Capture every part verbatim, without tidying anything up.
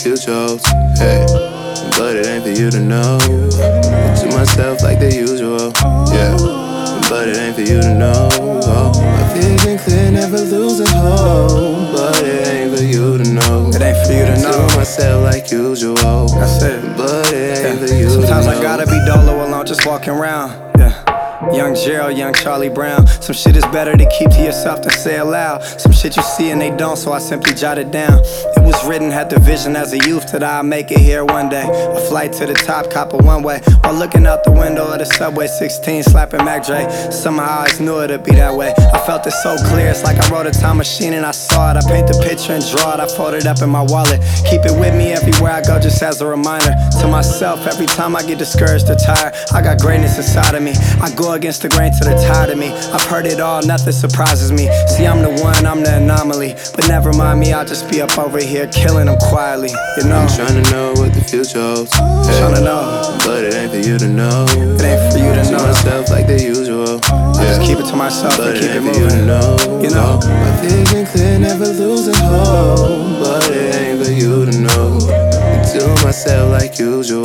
few jokes, hey, but it ain't for you to know. To myself like the usual, yeah, but it ain't for you to know. Oh, my vision clear, never losing hope, but it ain't for you to know. It ain't for you to know. To myself like usual, that's it. But it ain't Yeah. for you Sometimes to know. I gotta be dolo alone, just walking around. Yeah. Young Gerald, young Charlie Brown. Some shit is better to keep to yourself than say aloud. Some shit you see and they don't, so I simply jot it down. It was written, had the vision as a youth that I'll make it here one day. A flight to the top, cop a one way, while looking out the window of the subway sixteen, slapping Mac Dre. Somehow I always knew it'd be that way. I felt it so clear, it's like I wrote a time machine and I saw it. I paint the picture and draw it, I fold it up in my wallet. Keep it with me everywhere I go, just as a reminder to myself. Every time I get discouraged or tired, I got greatness inside of me. I go against the grain till they're tired of me. I've heard it all, nothing surprises me. See, I'm the one, I'm the anomaly. But never mind me, I'll just be up over here killing them quietly, you know. I'm trying to know what the future holds, hey, trying to know, but it ain't for you to know. It ain't for you to To know. myself like the usual, I yeah, just keep it to myself but and it keep it ain't for you to moving. know. You know. Oh, my vision clear, never losing hope, but it ain't for you to know. To myself like usual,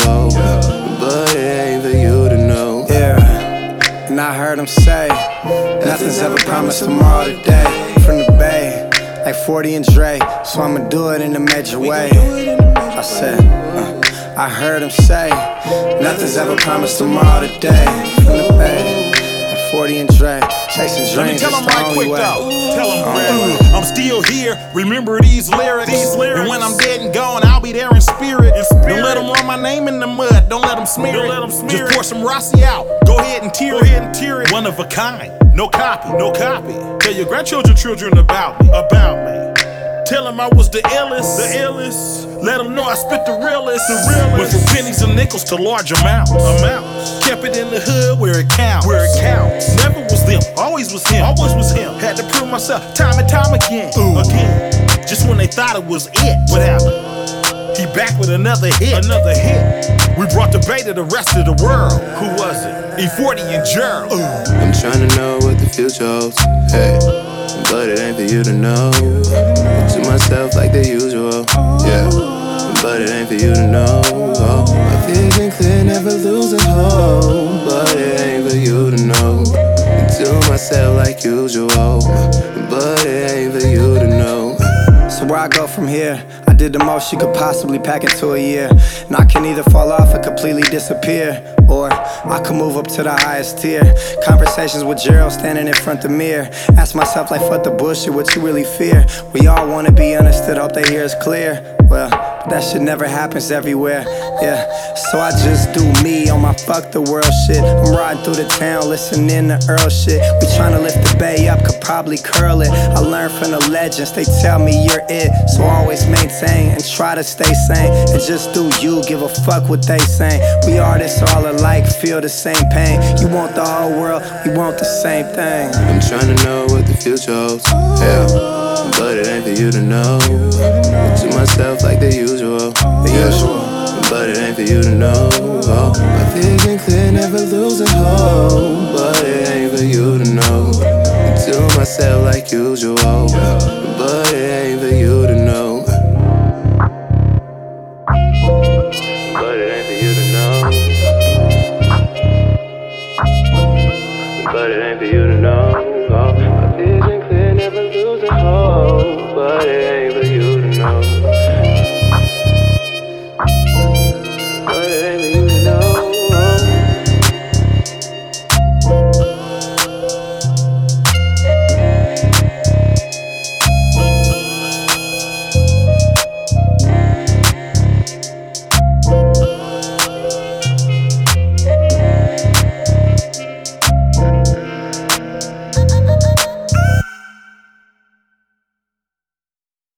but it ain't for you to know. Yeah. And I heard him say, nothing's ever promised tomorrow today. From the Bay, like forty and Dre, so I'ma do it in a major way. I said, uh, I heard him say, nothing's ever promised tomorrow today. From the Bay, like forty and Dre, chasing Let me dreams, tell it's them the right only quick way. though. Tell them, uh, I'm still here. Remember these lyrics. these lyrics. And when I'm dead and gone, I'll be there in spirit. in spirit. Don't let them run my name in the mud. Don't let them smear Don't it. Let them smear Just it. Pour some Rossi out. Go ahead and tear Go it. Ahead and tear it. One of a kind. No copy. No copy. Tell your grandchildren, children about me. About me. Tell them I was the illest. The illest. Let them know I spit the realest. The realest. Went from pennies and nickels to large amounts. Amounts. Kept it in the hood where it counts. Where it counts. Never was them. Always was him. Always was him. Had to prove myself time and time again. Ooh. Again. Just when they thought it was it. What happened? He back with another hit. Another hit. We brought the bay to the rest of the world. Who was it? E forty and Gerald. I'm trying to know what the future holds, hey, but it ain't for you to know. To myself like the usual, yeah, but it ain't for you to know. Oh, my vision clear, never losing hope, but it ain't for you to know. To myself like usual, but it ain't for you to know. So where I go from here, I did the most you could possibly pack into a year. And I can either fall off or completely disappear, or I can move up to the highest tier. Conversations with Gerald standing in front of the mirror. Ask myself like, fuck the bullshit, what you really fear? We all wanna be understood, hope they hear us clear. Well, but that shit never happens everywhere, yeah. So I just do me on my fuck the world shit. I'm riding through the town, listening to Earl shit. We tryna lift the bay up, could probably curl it. I learned from the legends, they tell me you're it. So always maintain and try to stay sane. And just do you, give a fuck what they saying. We artists all alike, feel the same pain. You want the whole world, we want the same thing. I'm trying to know what the future holds, yeah, but it ain't for you to know. To myself like the usual, the yeah, usual, but it ain't for you to know. Oh, my vision clear, never losing hope, but it ain't for you to know. To myself like usual, but it ain't for you to know. But it ain't for you to know. But it ain't for you to know.